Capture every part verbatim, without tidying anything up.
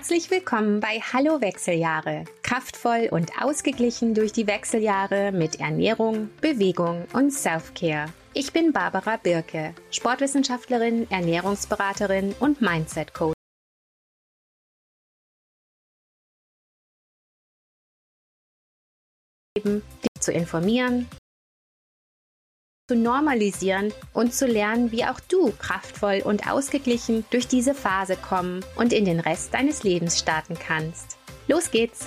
Herzlich willkommen bei Hallo Wechseljahre. Kraftvoll und ausgeglichen durch die Wechseljahre mit Ernährung, Bewegung und Self-Care. Ich bin Barbara Birke, Sportwissenschaftlerin, Ernährungsberaterin und Mindset-Coach. Dich zu informieren, zu normalisieren und zu lernen, wie auch du kraftvoll und ausgeglichen durch diese Phase kommen und in den Rest deines Lebens starten kannst. Los geht's!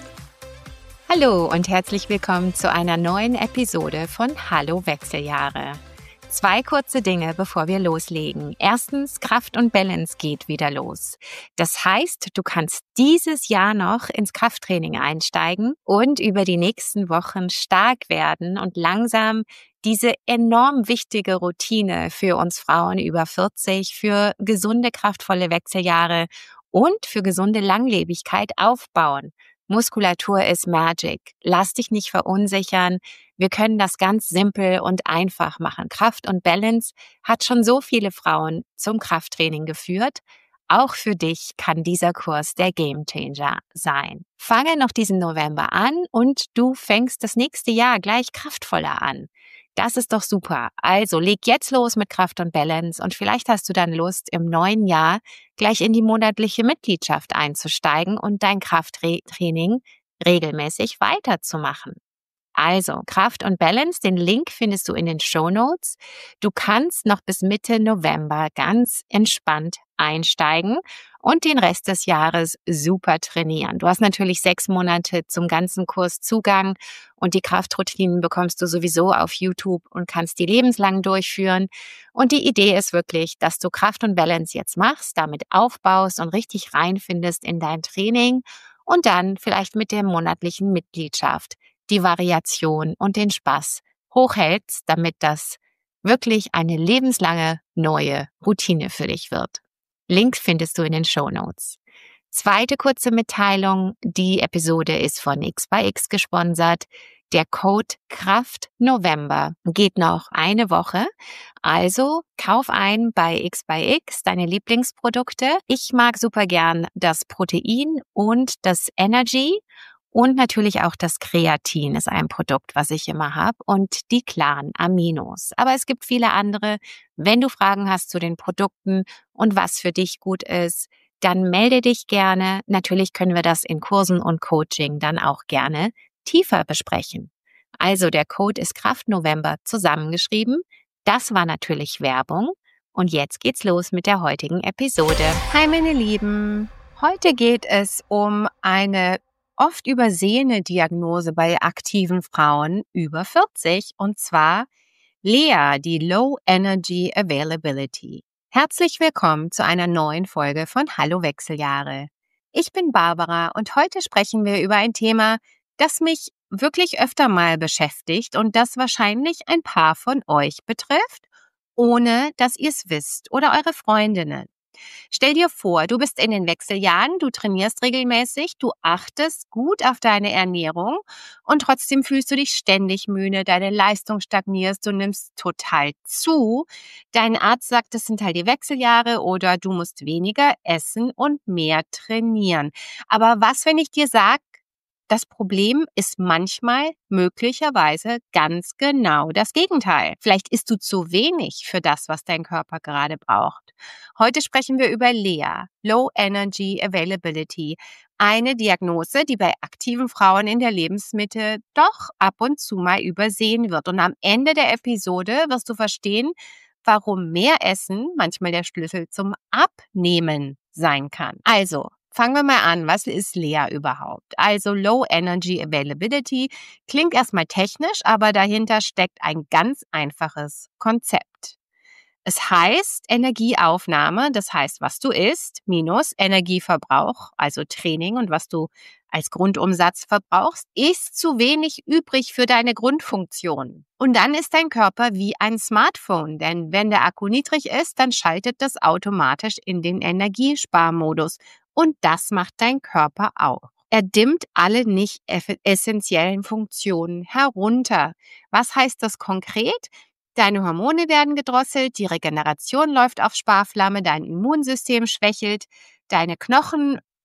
Hallo und herzlich willkommen zu einer neuen Episode von Hallo Wechseljahre. Zwei kurze Dinge, bevor wir loslegen. Erstens, Kraft und Balance geht wieder los. Das heißt, du kannst dieses Jahr noch ins Krafttraining einsteigen und über die nächsten Wochen stark werden und langsam diese enorm wichtige Routine für uns Frauen über vierzig, für gesunde, kraftvolle Wechseljahre und für gesunde Langlebigkeit aufbauen. Muskulatur ist Magic. Lass dich nicht verunsichern. Wir können das ganz simpel und einfach machen. Kraft und Balance hat schon so viele Frauen zum Krafttraining geführt. Auch für dich kann dieser Kurs der Gamechanger sein. Fange noch diesen November an und du fängst das nächste Jahr gleich kraftvoller an. Das ist doch super. Also leg jetzt los mit Kraft und Balance und vielleicht hast du dann Lust, im neuen Jahr gleich in die monatliche Mitgliedschaft einzusteigen und dein Krafttraining regelmäßig weiterzumachen. Also Kraft und Balance, den Link findest du in den Shownotes. Du kannst noch bis Mitte November ganz entspannt einsteigen und den Rest des Jahres super trainieren. Du hast natürlich sechs Monate zum ganzen Kurs Zugang und die Kraftroutinen bekommst du sowieso auf YouTube und kannst die lebenslang durchführen. Und die Idee ist wirklich, dass du Kraft und Balance jetzt machst, damit aufbaust und richtig reinfindest in dein Training und dann vielleicht mit der monatlichen Mitgliedschaft die Variation und den Spaß hochhältst, damit das wirklich eine lebenslange neue Routine für dich wird. Link findest du in den Shownotes. Zweite kurze Mitteilung, die Episode ist von X by X gesponsert. Der Code KRAFTNovember geht noch eine Woche, also kauf ein bei X by X deine Lieblingsprodukte. Ich mag super gern das Protein und das Energy. Und natürlich auch das Kreatin ist ein Produkt, was ich immer habe und die klaren Aminos. Aber es gibt viele andere. Wenn du Fragen hast zu den Produkten und was für dich gut ist, dann melde dich gerne. Natürlich können wir das in Kursen und Coaching dann auch gerne tiefer besprechen. Also der Code ist KRAFTNovember zusammengeschrieben. Das war natürlich Werbung. Und jetzt geht's los mit der heutigen Episode. Hi meine Lieben, heute geht es um eine oft übersehene Diagnose bei aktiven Frauen über vierzig, und zwar L E A, die Low Energy Availability. Herzlich willkommen zu einer neuen Folge von Hallo Wechseljahre. Ich bin Barbara und heute sprechen wir über ein Thema, das mich wirklich öfter mal beschäftigt und das wahrscheinlich ein paar von euch betrifft, ohne dass ihr es wisst oder eure Freundinnen. Stell dir vor, du bist in den Wechseljahren, du trainierst regelmäßig, du achtest gut auf deine Ernährung und trotzdem fühlst du dich ständig müde, deine Leistung stagnierst, du nimmst total zu. Dein Arzt sagt, das sind halt die Wechseljahre oder du musst weniger essen und mehr trainieren. Aber was, wenn ich dir sage, das Problem ist manchmal möglicherweise ganz genau das Gegenteil. Vielleicht isst du zu wenig für das, was dein Körper gerade braucht. Heute sprechen wir über L E A, Low Energy Availability, eine Diagnose, die bei aktiven Frauen in der Lebensmitte doch ab und zu mal übersehen wird. Und am Ende der Episode wirst du verstehen, warum mehr Essen manchmal der Schlüssel zum Abnehmen sein kann. Also, fangen wir mal an. Was ist L E A überhaupt? Also Low Energy Availability klingt erstmal technisch, aber dahinter steckt ein ganz einfaches Konzept. Es heißt Energieaufnahme, das heißt, was du isst, minus Energieverbrauch, also Training und was du als Grundumsatz verbrauchst, ist zu wenig übrig für deine Grundfunktion. Und dann ist dein Körper wie ein Smartphone, denn wenn der Akku niedrig ist, dann schaltet das automatisch in den Energiesparmodus. Und das macht dein Körper auch. Er dimmt alle nicht essentiellen Funktionen herunter. Was heißt das konkret? Deine Hormone werden gedrosselt, die Regeneration läuft auf Sparflamme, dein Immunsystem schwächelt, deine Knochen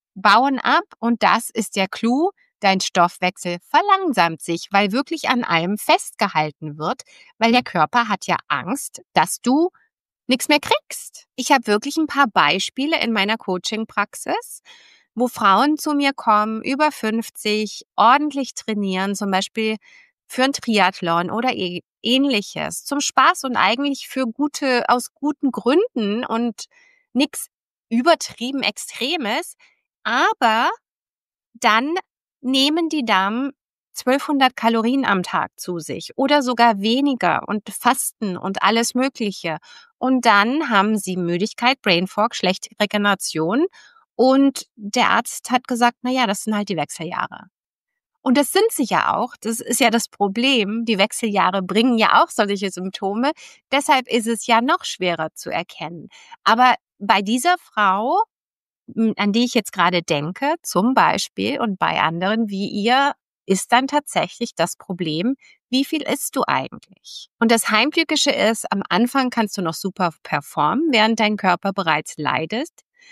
bauen ab und das ist der Clou. Dein Stoffwechsel verlangsamt sich, weil wirklich an allem festgehalten wird, weil der Körper hat ja Angst, dass du nichts mehr kriegst. Ich habe wirklich ein paar Beispiele in meiner Coaching-Praxis, wo Frauen zu mir kommen, über fünfzig, ordentlich trainieren, zum Beispiel für ein Triathlon oder ähnliches, zum Spaß und eigentlich für gute, aus guten Gründen und nichts übertrieben Extremes, aber dann nehmen die Damen zwölfhundert Kalorien am Tag zu sich oder sogar weniger und fasten und alles Mögliche. Und dann haben sie Müdigkeit, Brain Fog, schlechte Regeneration und der Arzt hat gesagt, na ja, das sind halt die Wechseljahre. Und das sind sie ja auch. Das ist ja das Problem. Die Wechseljahre bringen ja auch solche Symptome. Deshalb ist es ja noch schwerer zu erkennen. Aber bei dieser Frau, an die ich jetzt gerade denke, zum Beispiel und bei anderen wie ihr, ist dann tatsächlich das Problem, wie viel isst du eigentlich? Und das Heimtückische ist, am Anfang kannst du noch super performen, während dein Körper bereits leidet.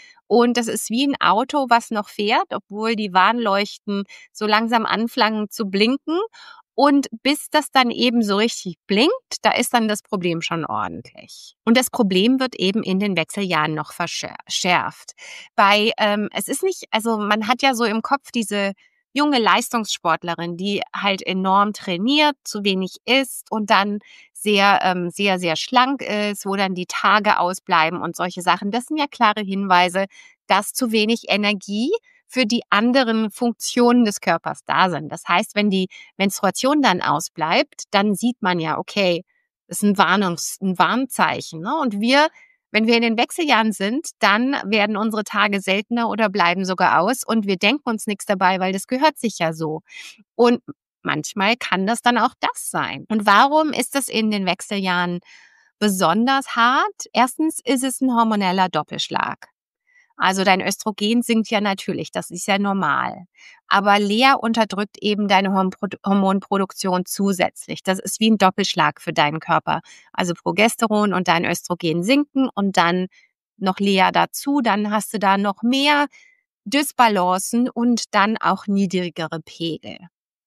Und das ist wie ein Auto, was noch fährt, obwohl die Warnleuchten so langsam anfangen zu blinken. Und bis das dann eben so richtig blinkt, da ist dann das Problem schon ordentlich. Und das Problem wird eben in den Wechseljahren noch verschärft. Bei, ähm, es ist nicht, also man hat ja so im Kopf diese junge Leistungssportlerin, die halt enorm trainiert, zu wenig isst und dann sehr, ähm, sehr, sehr schlank ist, wo dann die Tage ausbleiben und solche Sachen. Das sind ja klare Hinweise, dass zu wenig Energie für die anderen Funktionen des Körpers da sind. Das heißt, wenn die Menstruation dann ausbleibt, dann sieht man ja, okay, das ist ein Warnungs-, ein Warnzeichen, ne? Und wir, wenn wir in den Wechseljahren sind, dann werden unsere Tage seltener oder bleiben sogar aus und wir denken uns nichts dabei, weil das gehört sich ja so. Und manchmal kann das dann auch das sein. Und warum ist das in den Wechseljahren besonders hart? Erstens ist es ein hormoneller Doppelschlag. Also dein Östrogen sinkt ja natürlich, das ist ja normal. Aber Lea unterdrückt eben deine Hormonproduktion zusätzlich. Das ist wie ein Doppelschlag für deinen Körper. Also Progesteron und dein Östrogen sinken und dann noch Lea dazu. Dann hast du da noch mehr Dysbalancen und dann auch niedrigere Pegel.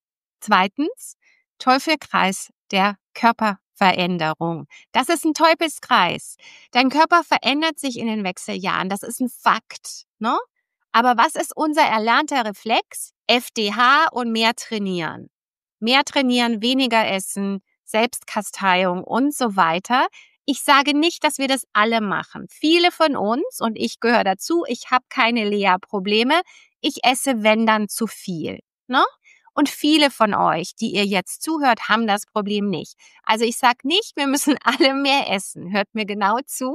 Zweitens, Teufelskreis der Körperveränderung. Das ist ein Teufelskreis. Dein Körper verändert sich in den Wechseljahren. Das ist ein Fakt, ne? Aber was ist unser erlernter Reflex? F D H und mehr trainieren. Mehr trainieren, weniger essen, Selbstkasteiung und so weiter. Ich sage nicht, dass wir das alle machen. Viele von uns, und ich gehöre dazu, ich habe keine Lea-Probleme. Ich esse, wenn dann, zu viel, ne? Und viele von euch, die ihr jetzt zuhört, haben das Problem nicht. Also ich sage nicht, wir müssen alle mehr essen. Hört mir genau zu.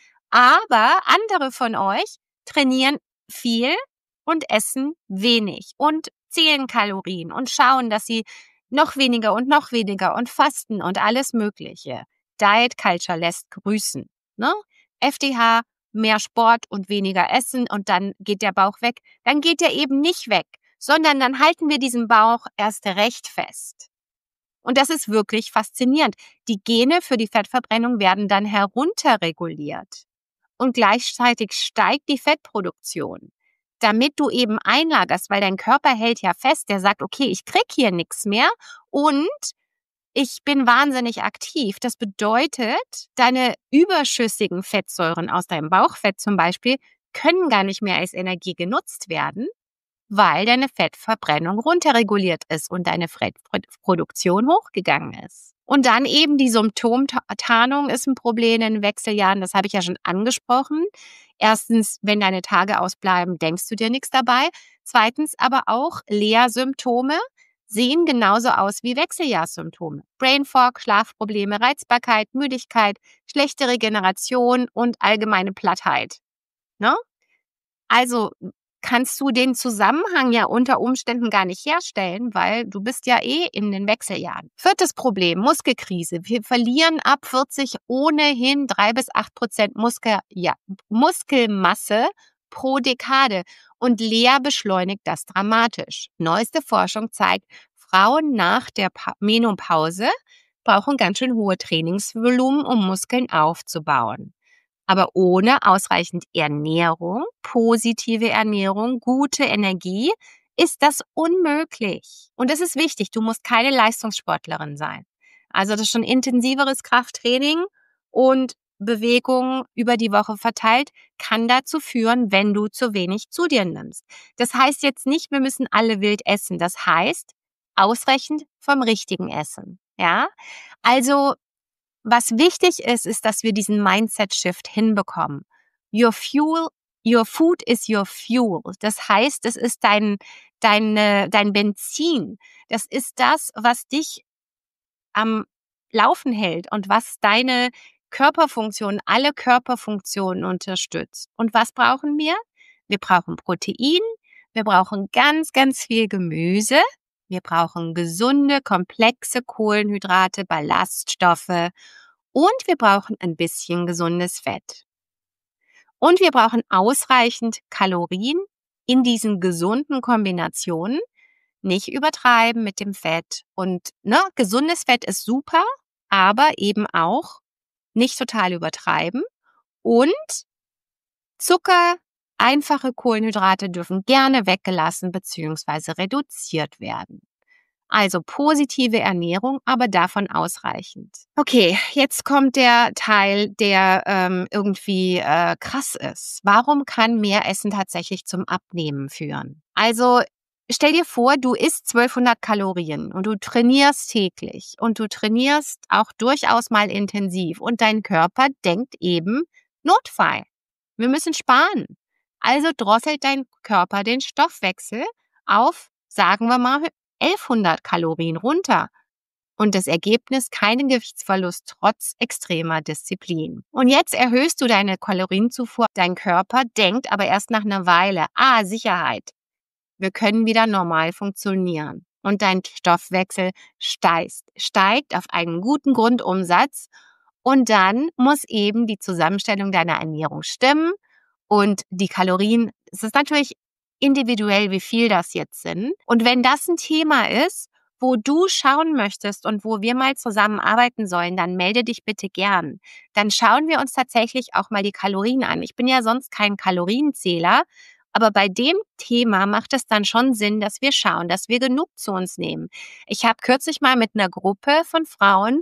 Aber andere von euch trainieren viel und essen wenig und zählen Kalorien und schauen, dass sie noch weniger und noch weniger und fasten und alles Mögliche. Diet Culture lässt grüßen, ne? F D H, mehr Sport und weniger Essen und dann geht der Bauch weg. Dann geht der eben nicht weg, sondern dann halten wir diesen Bauch erst recht fest. Und das ist wirklich faszinierend. Die Gene für die Fettverbrennung werden dann herunterreguliert. Und gleichzeitig steigt die Fettproduktion, damit du eben einlagerst, weil dein Körper hält ja fest, der sagt, okay, ich krieg hier nichts mehr und ich bin wahnsinnig aktiv. Das bedeutet, deine überschüssigen Fettsäuren aus deinem Bauchfett zum Beispiel können gar nicht mehr als Energie genutzt werden, weil deine Fettverbrennung runterreguliert ist und deine Fettproduktion hochgegangen ist. Und dann eben die Symptomtarnung ist ein Problem in den Wechseljahren, das habe ich ja schon angesprochen. Erstens, wenn deine Tage ausbleiben, denkst du dir nichts dabei. Zweitens aber auch Lea-Symptome sehen genauso aus wie Wechseljahrssymptome. Brain Fog, Schlafprobleme, Reizbarkeit, Müdigkeit, schlechte Regeneration und allgemeine Plattheit. Ne? Also kannst du den Zusammenhang ja unter Umständen gar nicht herstellen, weil du bist ja eh in den Wechseljahren. Viertes Problem, Muskelkrise. Wir verlieren ab vierzig ohnehin drei bis acht Prozent Muskel, ja, Muskelmasse pro Dekade. Und Lea beschleunigt das dramatisch. Neueste Forschung zeigt, Frauen nach der Menopause brauchen ganz schön hohe Trainingsvolumen, um Muskeln aufzubauen. Aber ohne ausreichend Ernährung, positive Ernährung, gute Energie, ist das unmöglich. Und das ist wichtig, du musst keine Leistungssportlerin sein. Also das ist schon intensiveres Krafttraining und Bewegung über die Woche verteilt kann dazu führen, wenn du zu wenig zu dir nimmst. Das heißt jetzt nicht, wir müssen alle wild essen. Das heißt, ausreichend vom richtigen Essen. Ja? Also, was wichtig ist, ist, dass wir diesen Mindset-Shift hinbekommen. Your fuel, your food is your fuel. Das heißt, es ist dein, dein, dein Benzin. Das ist das, was dich am Laufen hält und was deine Körperfunktionen, alle Körperfunktionen unterstützt. Und was brauchen wir? Wir brauchen Protein, wir brauchen ganz, ganz viel Gemüse, wir brauchen gesunde, komplexe Kohlenhydrate, Ballaststoffe und wir brauchen ein bisschen gesundes Fett. Und wir brauchen ausreichend Kalorien in diesen gesunden Kombinationen. Nicht übertreiben mit dem Fett. Und ne, gesundes Fett ist super, aber eben auch nicht total übertreiben. Und Zucker, einfache Kohlenhydrate dürfen gerne weggelassen bzw. reduziert werden. Also positive Ernährung, aber davon ausreichend. Okay, jetzt kommt der Teil, der ähm, irgendwie äh, krass ist. Warum kann mehr Essen tatsächlich zum Abnehmen führen? Also stell dir vor, du isst zwölfhundert Kalorien und du trainierst täglich und du trainierst auch durchaus mal intensiv und dein Körper denkt eben Notfall. Wir müssen sparen. Also drosselt dein Körper den Stoffwechsel auf, sagen wir mal, elfhundert Kalorien runter. Und das Ergebnis, keinen Gewichtsverlust trotz extremer Disziplin. Und jetzt erhöhst du deine Kalorienzufuhr. Dein Körper denkt aber erst nach einer Weile, ah, Sicherheit. Wir können wieder normal funktionieren. Und dein Stoffwechsel steigt, steigt auf einen guten Grundumsatz. Und dann muss eben die Zusammenstellung deiner Ernährung stimmen. Und die Kalorien, es ist natürlich individuell, wie viel das jetzt sind. Und wenn das ein Thema ist, wo du schauen möchtest und wo wir mal zusammenarbeiten sollen, dann melde dich bitte gern. Dann schauen wir uns tatsächlich auch mal die Kalorien an. Ich bin ja sonst kein Kalorienzähler, aber bei dem Thema macht es dann schon Sinn, dass wir schauen, dass wir genug zu uns nehmen. Ich habe kürzlich mal mit einer Gruppe von Frauen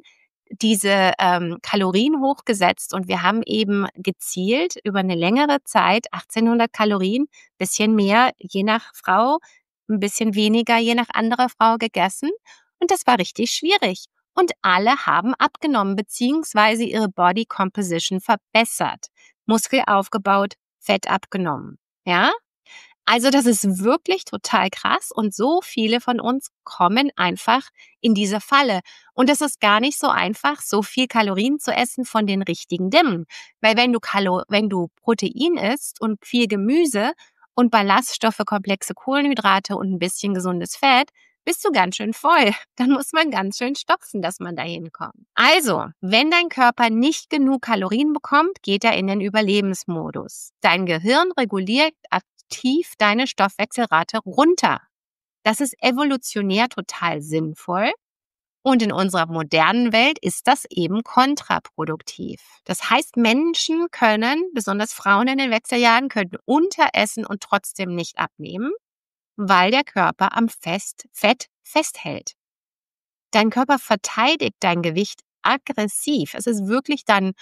diese ähm, Kalorien hochgesetzt und wir haben eben gezielt über eine längere Zeit achtzehnhundert Kalorien, bisschen mehr je nach Frau, ein bisschen weniger je nach anderer Frau gegessen und das war richtig schwierig. Und alle haben abgenommen beziehungsweise ihre Body Composition verbessert, Muskel aufgebaut, Fett abgenommen. Ja? Also das ist wirklich total krass und so viele von uns kommen einfach in diese Falle. Und es ist gar nicht so einfach, so viel Kalorien zu essen von den richtigen Dingen. Weil wenn du Kalo- wenn du Protein isst und viel Gemüse und Ballaststoffe, komplexe Kohlenhydrate und ein bisschen gesundes Fett, bist du ganz schön voll. Dann muss man ganz schön stopfen, dass man dahin kommt. Also, wenn dein Körper nicht genug Kalorien bekommt, geht er in den Überlebensmodus. Dein Gehirn reguliert aktiv deine Stoffwechselrate runter. Das ist evolutionär total sinnvoll. Und in unserer modernen Welt ist das eben kontraproduktiv. Das heißt, Menschen können, besonders Frauen in den Wechseljahren, können unteressen und trotzdem nicht abnehmen, weil der Körper am Fest, Fett festhält. Dein Körper verteidigt dein Gewicht aggressiv. Es ist wirklich dann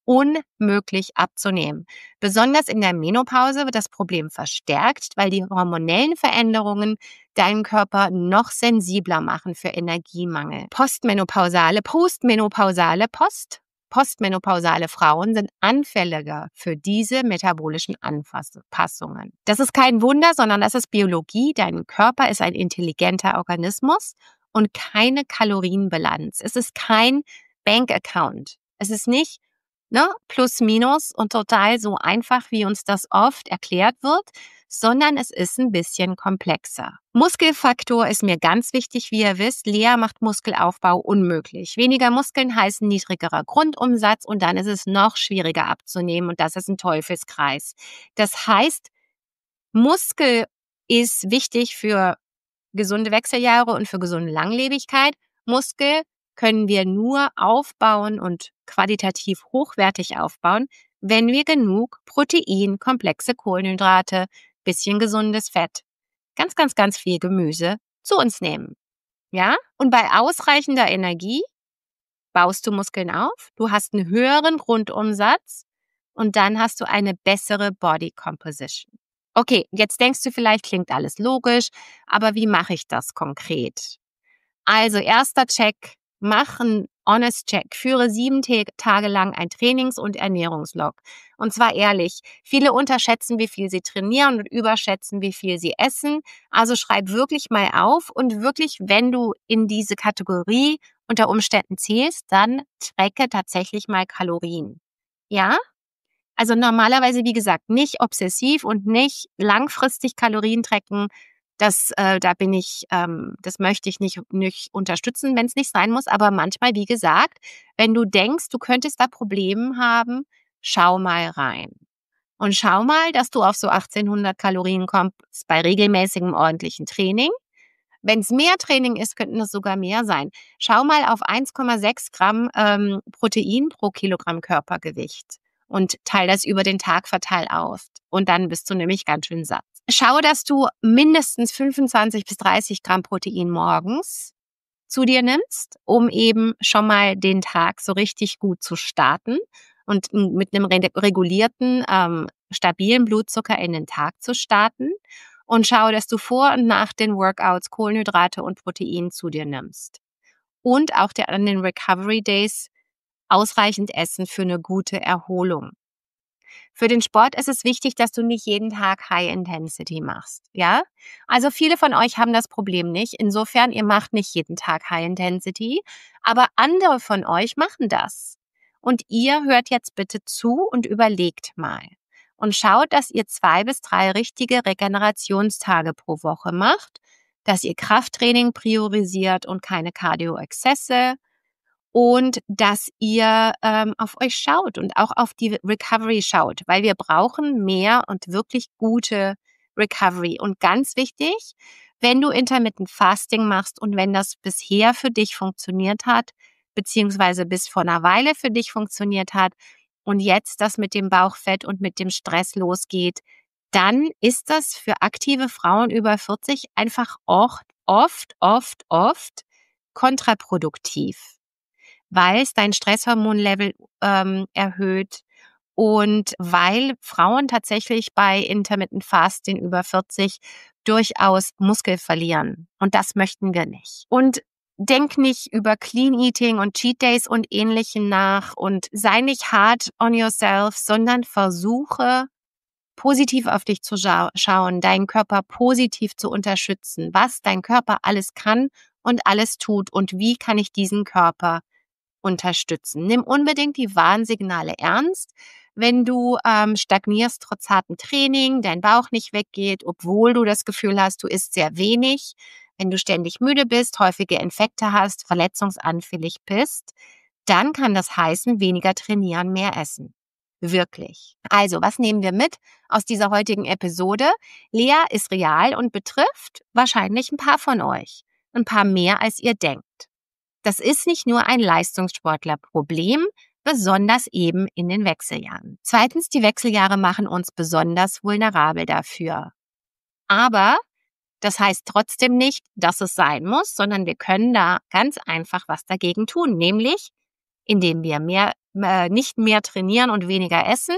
unmöglich abzunehmen. Besonders in der Menopause wird das Problem verstärkt, weil die hormonellen Veränderungen deinen Körper noch sensibler machen für Energiemangel. Postmenopausale, postmenopausale, Post, postmenopausale Frauen sind anfälliger für diese metabolischen Anpassungen. Das ist kein Wunder, sondern das ist Biologie. Dein Körper ist ein intelligenter Organismus und keine Kalorienbilanz. Es ist kein Bankaccount. Es ist nicht Ne, plus, minus und total so einfach, wie uns das oft erklärt wird, sondern es ist ein bisschen komplexer. Muskelfaktor ist mir ganz wichtig, wie ihr wisst. Lea macht Muskelaufbau unmöglich. Weniger Muskeln heißen niedrigerer Grundumsatz und dann ist es noch schwieriger abzunehmen und das ist ein Teufelskreis. Das heißt, Muskel ist wichtig für gesunde Wechseljahre und für gesunde Langlebigkeit. Muskel können wir nur aufbauen und qualitativ hochwertig aufbauen, wenn wir genug Protein, komplexe Kohlenhydrate, bisschen gesundes Fett, ganz, ganz, ganz viel Gemüse zu uns nehmen. Ja? Und bei ausreichender Energie baust du Muskeln auf, du hast einen höheren Grundumsatz und dann hast du eine bessere Body Composition. Okay, jetzt denkst du vielleicht, klingt alles logisch, aber wie mache ich das konkret? Also erster Check, mach einen Honest Check, führe sieben Tage lang ein Trainings- und Ernährungslog. Und zwar ehrlich, viele unterschätzen, wie viel sie trainieren und überschätzen, wie viel sie essen. Also schreib wirklich mal auf und wirklich, wenn du in diese Kategorie unter Umständen zählst, dann tracke tatsächlich mal Kalorien. Ja? Also normalerweise, wie gesagt, nicht obsessiv und nicht langfristig Kalorien tracken. Das, äh, da bin ich, ähm, das möchte ich nicht, nicht unterstützen, wenn es nicht sein muss. Aber manchmal, wie gesagt, wenn du denkst, du könntest da Probleme haben, schau mal rein. Und schau mal, dass du auf so achtzehnhundert Kalorien kommst bei regelmäßigem ordentlichen Training. Wenn es mehr Training ist, könnten es sogar mehr sein. Schau mal auf eins Komma sechs Gramm ähm, Protein pro Kilogramm Körpergewicht und teile das über den Tag verteilt auf. Und dann bist du nämlich ganz schön satt. Schau, dass du mindestens fünfundzwanzig bis dreißig Gramm Protein morgens zu dir nimmst, um eben schon mal den Tag so richtig gut zu starten und mit einem regulierten, ähm, stabilen Blutzucker in den Tag zu starten. Und schau, dass du vor und nach den Workouts Kohlenhydrate und Protein zu dir nimmst. Und auch an den Recovery Days ausreichend essen für eine gute Erholung. Für den Sport ist es wichtig, dass du nicht jeden Tag High Intensity machst, ja? Also viele von euch haben das Problem nicht. Insofern, ihr macht nicht jeden Tag High Intensity, aber andere von euch machen das. Und ihr hört jetzt bitte zu und überlegt mal. Und schaut, dass ihr zwei bis drei richtige Regenerationstage pro Woche macht, dass ihr Krafttraining priorisiert und keine Cardio-Exzesse und dass ihr ähm, auf euch schaut und auch auf die Recovery schaut, weil wir brauchen mehr und wirklich gute Recovery. Und ganz wichtig, wenn du Intermittent Fasting machst und wenn das bisher für dich funktioniert hat, beziehungsweise bis vor einer Weile für dich funktioniert hat, und jetzt das mit dem Bauchfett und mit dem Stress losgeht, dann ist das für aktive Frauen über vierzig einfach oft, oft, oft, oft kontraproduktiv, weil es dein Stresshormonlevel ähm, erhöht und weil Frauen tatsächlich bei Intermittent Fasting über vierzig durchaus Muskel verlieren. Und das möchten wir nicht. Und denk nicht über Clean Eating und Cheat Days und Ähnlichem nach und sei nicht hard on yourself, sondern versuche positiv auf dich zu scha- schauen, deinen Körper positiv zu unterstützen, was dein Körper alles kann und alles tut und wie kann ich diesen Körper unterstützen. Nimm unbedingt die Warnsignale ernst. Wenn du ähm, stagnierst trotz hartem Training, dein Bauch nicht weggeht, obwohl du das Gefühl hast, du isst sehr wenig, wenn du ständig müde bist, häufige Infekte hast, verletzungsanfällig bist, dann kann das heißen, weniger trainieren, mehr essen. Wirklich. Also, was nehmen wir mit aus dieser heutigen Episode? Lea ist real und betrifft wahrscheinlich ein paar von euch. Ein paar mehr, als ihr denkt. Das ist nicht nur ein Leistungssportlerproblem, besonders eben in den Wechseljahren. Zweitens, die Wechseljahre machen uns besonders vulnerabel dafür. Aber das heißt trotzdem nicht, dass es sein muss, sondern wir können da ganz einfach was dagegen tun, nämlich indem wir mehr, äh, nicht mehr trainieren und weniger essen,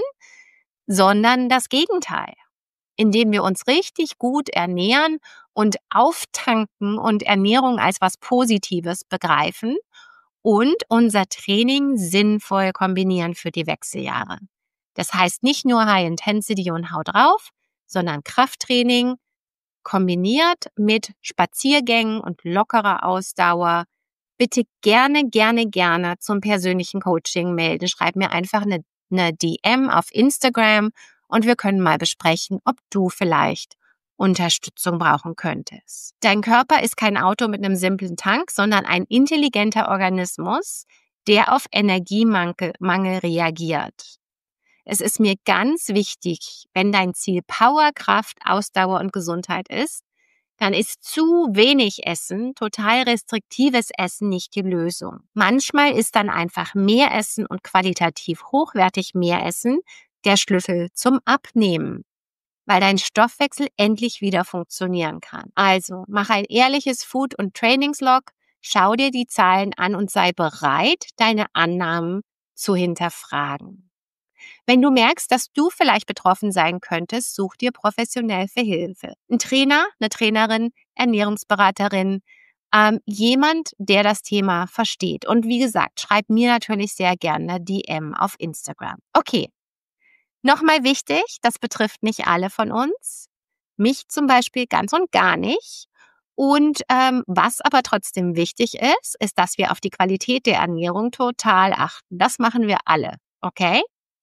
sondern das Gegenteil. Indem wir uns richtig gut ernähren und auftanken und Ernährung als was Positives begreifen und unser Training sinnvoll kombinieren für die Wechseljahre. Das heißt nicht nur High Intensity und Hau drauf, sondern Krafttraining kombiniert mit Spaziergängen und lockerer Ausdauer. Bitte gerne, gerne, gerne zum persönlichen Coaching melden. Schreib mir einfach eine, eine D M auf Instagram und wir können mal besprechen, ob du vielleicht Unterstützung brauchen könntest. Dein Körper ist kein Auto mit einem simplen Tank, sondern ein intelligenter Organismus, der auf Energiemangel Mangel reagiert. Es ist mir ganz wichtig, wenn dein Ziel Power, Kraft, Ausdauer und Gesundheit ist, dann ist zu wenig Essen, total restriktives Essen nicht die Lösung. Manchmal ist dann einfach mehr Essen und qualitativ hochwertig mehr Essen der Schlüssel zum Abnehmen, weil dein Stoffwechsel endlich wieder funktionieren kann. Also mach ein ehrliches Food- und Trainingslog, schau dir die Zahlen an und sei bereit, deine Annahmen zu hinterfragen. Wenn du merkst, dass du vielleicht betroffen sein könntest, such dir professionell für Hilfe. Ein Trainer, eine Trainerin, Ernährungsberaterin, ähm, jemand, der das Thema versteht. Und wie gesagt, schreib mir natürlich sehr gerne D M auf Instagram. Okay, nochmal wichtig, das betrifft nicht alle von uns. Mich zum Beispiel ganz und gar nicht. Und ähm, was aber trotzdem wichtig ist, ist, dass wir auf die Qualität der Ernährung total achten. Das machen wir alle, okay?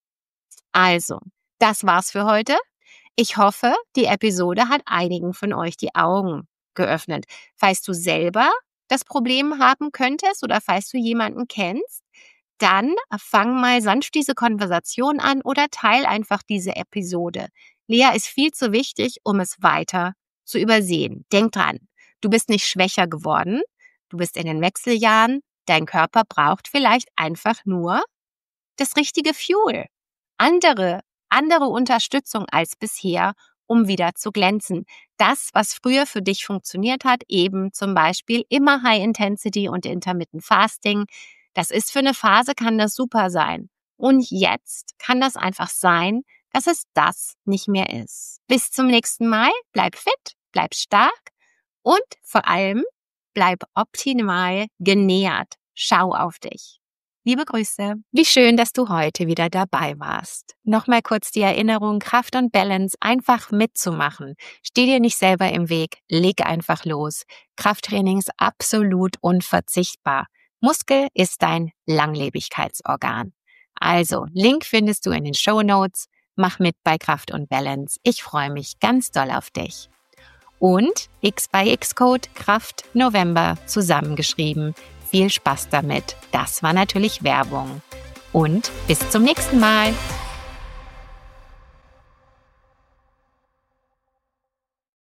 Also, das war's für heute. Ich hoffe, die Episode hat einigen von euch die Augen geöffnet. Falls du selber das Problem haben könntest oder falls du jemanden kennst, dann fang mal sanft diese Konversation an oder teil einfach diese Episode. Lea ist viel zu wichtig, um es weiter zu übersehen. Denk dran, du bist nicht schwächer geworden, du bist in den Wechseljahren, dein Körper braucht vielleicht einfach nur das richtige Fuel. Andere, andere Unterstützung als bisher, um wieder zu glänzen. Das, was früher für dich funktioniert hat, eben zum Beispiel immer High Intensity und Intermittent Fasting, das ist für eine Phase, kann das super sein. Und jetzt kann das einfach sein, dass es das nicht mehr ist. Bis zum nächsten Mal, bleib fit, bleib stark und vor allem bleib optimal genährt. Schau auf dich. Liebe Grüße. Wie schön, dass du heute wieder dabei warst. Nochmal kurz die Erinnerung, Kraft und Balance einfach mitzumachen. Steh dir nicht selber im Weg, leg einfach los. Krafttraining ist absolut unverzichtbar. Muskel ist dein Langlebigkeitsorgan. Also, Link findest du in den Shownotes. Mach mit bei Kraft und Balance. Ich freue mich ganz doll auf dich. Und X by Xcode Kraft November zusammengeschrieben. Viel Spaß damit. Das war natürlich Werbung. Und bis zum nächsten Mal.